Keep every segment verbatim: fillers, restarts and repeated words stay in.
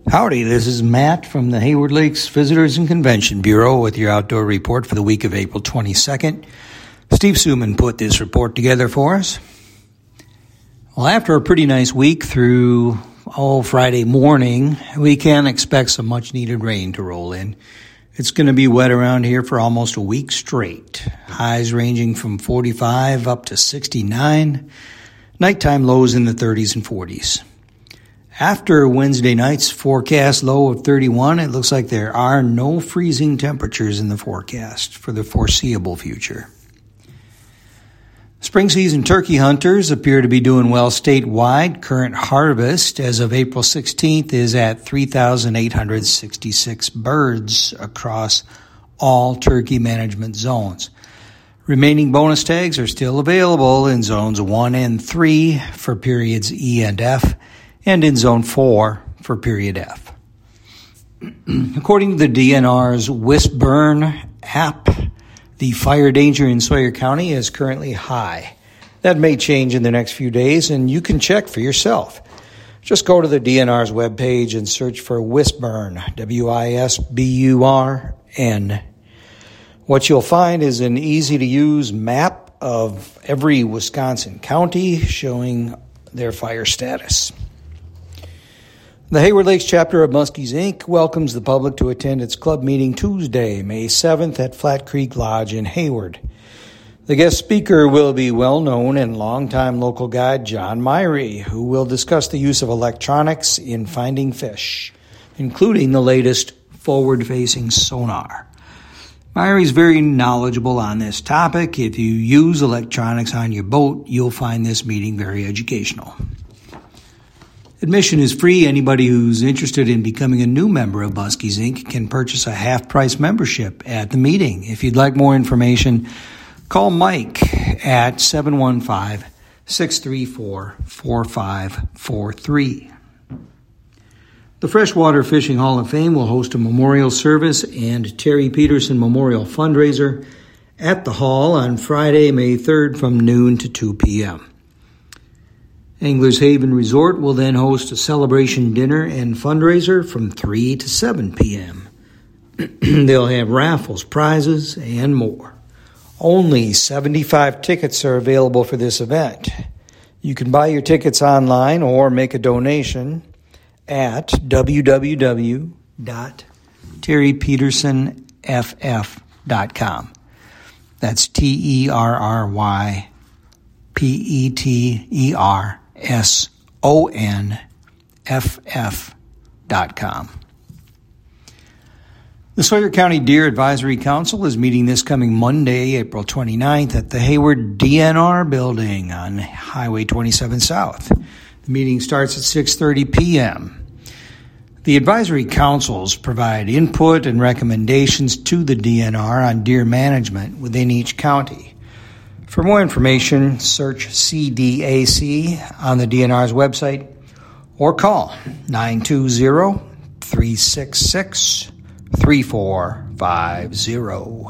Howdy, this is Matt from the Hayward Lakes Visitors and Convention Bureau with your outdoor report for the week of April twenty-second. Steve Suman put this report together for us. Well, after a pretty nice week through all Friday morning, we can expect some much-needed rain to roll in. It's going to be wet around here for almost a week straight. Highs ranging from forty-five up to sixty-nine. Nighttime lows in the thirties and forties. After Wednesday night's forecast low of thirty-one, it looks like there are no freezing temperatures in the forecast for the foreseeable future. Spring season turkey hunters appear to be doing well statewide. Current harvest as of April sixteenth is at three thousand eight hundred sixty-six birds across all turkey management zones. Remaining bonus tags are still available in zones one and three for periods E and F, and in Zone four for Period F. According to the D N R's WISBurn app, the fire danger in Sawyer County is currently high. That may change in the next few days, and you can check for yourself. Just go to the D N R's webpage and search for WISBurn, W I S B U R N. What you'll find is an easy-to-use map of every Wisconsin county showing their fire status. The Hayward Lakes chapter of Muskies, Incorporated welcomes the public to attend its club meeting Tuesday, May seventh at Flat Creek Lodge in Hayward. The guest speaker will be well-known and longtime local guide John Myrie, who will discuss the use of electronics in finding fish, including the latest forward-facing sonar. Myrie is very knowledgeable on this topic. If you use electronics on your boat, you'll find this meeting very educational. Admission is free. Anybody who's interested in becoming a new member of Muskies, Incorporated can purchase a half-price membership at the meeting. If you'd like more information, call Mike at seven one five, six three four, four five four three. The Freshwater Fishing Hall of Fame will host a memorial service and Terry Peterson Memorial Fundraiser at the hall on Friday, May third from noon to two p.m. Anglers Haven Resort will then host a celebration dinner and fundraiser from three to seven p.m. They'll have raffles, prizes, and more. Only seventy-five tickets are available for this event. You can buy your tickets online or make a donation at w w w dot terry peterson f f dot com. That's T E R R Y P E T E R S O N F F dot com. The Sawyer County Deer Advisory Council is meeting this coming Monday, April twenty-ninth at the Hayward D N R building on Highway twenty-seven South. The meeting starts at six thirty p.m. The advisory councils provide input and recommendations to the D N R on deer management within each county. For more information, search C D A C on the D N R's website or call nine two zero, three six six, three four five zero.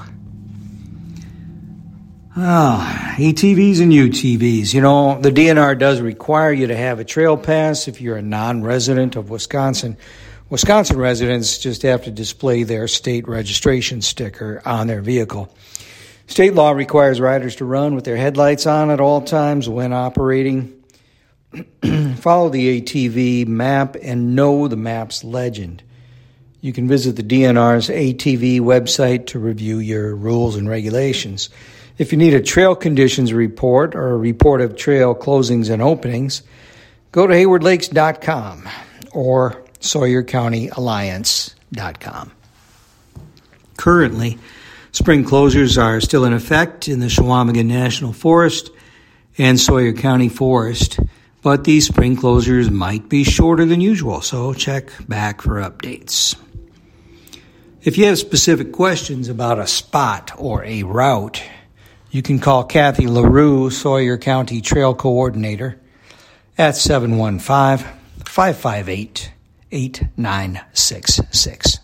Ah, A T Vs and U T Vs. You know, the D N R does require you to have a trail pass if you're a non-resident of Wisconsin. Wisconsin residents just have to display their state registration sticker on their vehicle. State law requires riders to run with their headlights on at all times when operating. Follow the A T V map and know the map's legend. You can visit the D N R's A T V website to review your rules and regulations. If you need a trail conditions report or a report of trail closings and openings, go to hayward lakes dot com or sawyer county alliance dot com. Currently, spring closures are still in effect in the Chequamegon National Forest and Sawyer County Forest, but these spring closures might be shorter than usual, so check back for updates. If you have specific questions about a spot or a route, you can call Kathy LaRue, Sawyer County Trail Coordinator, at seven one five, five five eight, eight nine six six.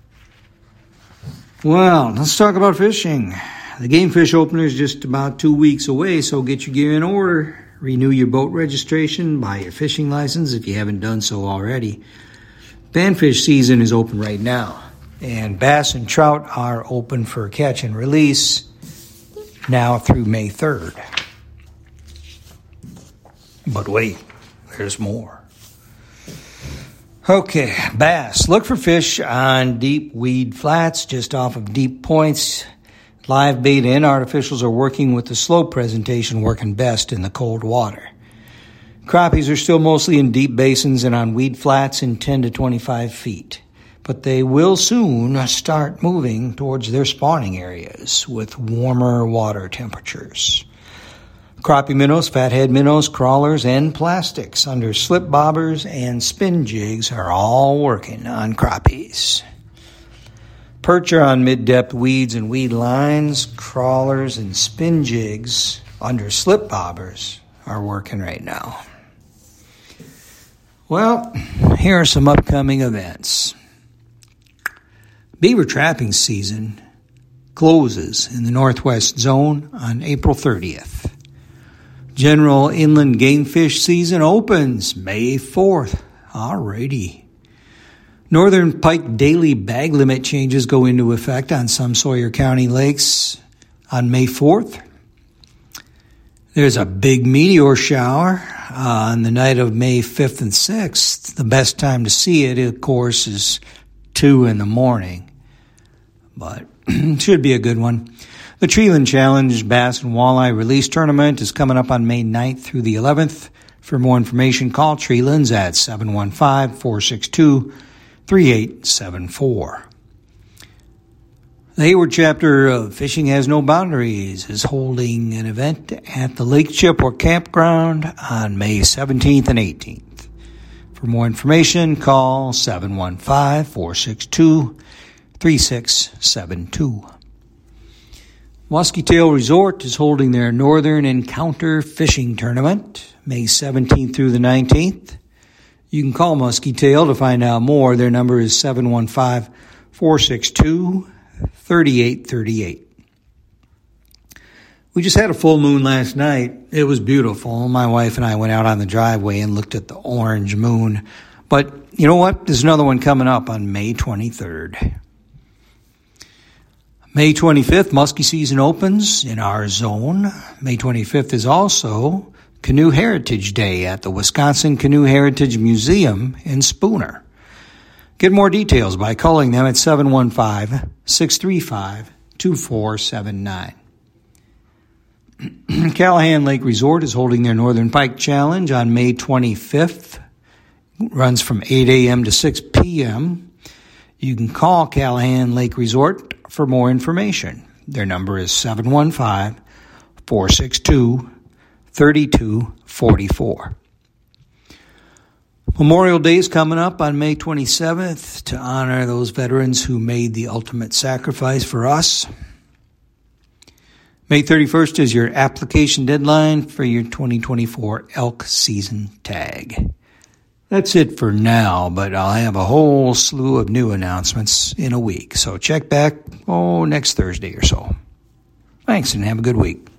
Well, let's talk about fishing. The Game Fish Opener is just about two weeks away, so get your gear in order. Renew your boat registration, buy your fishing license if you haven't done so already. Panfish season is open right now, and bass and trout are open for catch and release now through May third. But wait, there's more. Okay, bass. Look for fish on deep weed flats just off of deep points. Live bait and artificials are working with the slow presentation working best in the cold water. Crappies are still mostly in deep basins and on weed flats in ten to twenty-five feet, but they will soon start moving towards their spawning areas with warmer water temperatures. Crappie minnows, fathead minnows, crawlers, and plastics under slip bobbers and spin jigs are all working on crappies. Perch are on mid-depth weeds and weed lines, crawlers, and spin jigs under slip bobbers are working right now. Well, here are some upcoming events. Beaver trapping season closes in the Northwest Zone on April thirtieth. General inland game fish season opens May fourth. Alrighty. Northern pike daily bag limit changes go into effect on some Sawyer County lakes on May fourth. There's a big meteor shower uh, on the night of May fifth and sixth. The best time to see it, of course, is two in the morning. But it should be a good one. The Treeland Challenge Bass and Walleye Release Tournament is coming up on May ninth through the eleventh. For more information, call Treelands at seven one five, four six two, three eight seven four. The Hayward chapter of Fishing Has No Boundaries is holding an event at the Lake Chippewa Campground on May seventeenth and eighteenth. For more information, call seven one five, four six two, three six seven two. Muskie Tail Resort is holding their Northern Encounter Fishing Tournament May seventeenth through the nineteenth. You can call Muskie Tail to find out more. Their number is seven one five, four six two, three eight three eight. We just had a full moon last night. It was beautiful. My wife and I went out on the driveway and looked at the orange moon. But you know what? There's another one coming up on May twenty-third. May twenty-fifth, muskie season opens in our zone. May twenty-fifth is also Canoe Heritage Day at the Wisconsin Canoe Heritage Museum in Spooner. Get more details by calling them at seven one five, six three five, two four seven nine. Callahan Lake Resort is holding their Northern Pike Challenge on May twenty-fifth. It runs from eight a.m. to six p.m. You can call Callahan Lake Resort for more information. Their number is seven one five, four six two, three two four four. Memorial Day is coming up on May twenty-seventh to honor those veterans who made the ultimate sacrifice for us. May thirty-first is your application deadline for your twenty twenty-four elk season tag. That's it for now, but I'll have a whole slew of new announcements in a week. So check back, oh, next Thursday or so. Thanks and have a good week.